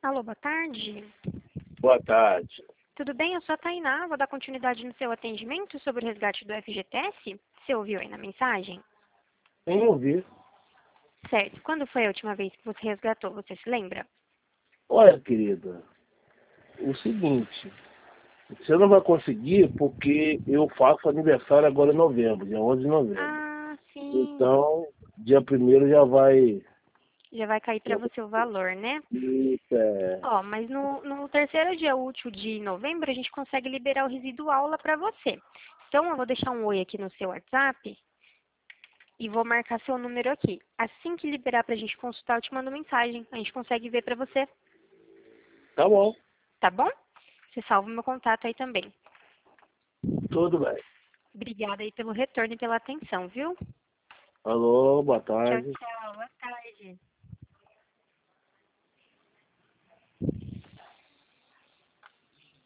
Alô, boa tarde. Boa tarde. Tudo bem? Eu sou a Tainá, vou dar continuidade no seu atendimento sobre o resgate do FGTS. Você ouviu aí na mensagem? Nem ouvi. Certo. Quando foi a última vez que você resgatou? Você se lembra? Olha, querida, o seguinte, você não vai conseguir porque eu faço aniversário agora em novembro, dia 11 de novembro. Ah, sim. Então, dia 1º já vai... Já vai cair para você o valor, né? Isso, Ó, mas no terceiro dia útil de novembro, a gente consegue liberar o residual lá para você. Então, eu vou deixar um oi aqui no seu WhatsApp e vou marcar seu número aqui. Assim que liberar para a gente consultar, eu te mando mensagem. A gente consegue ver para você, Tá bom, tá bom? Você salva o meu contato aí também. tudo bem. Obrigada aí pelo retorno e pela atenção, viu? Alô, boa Tchau, tarde. tchau. Boa tarde.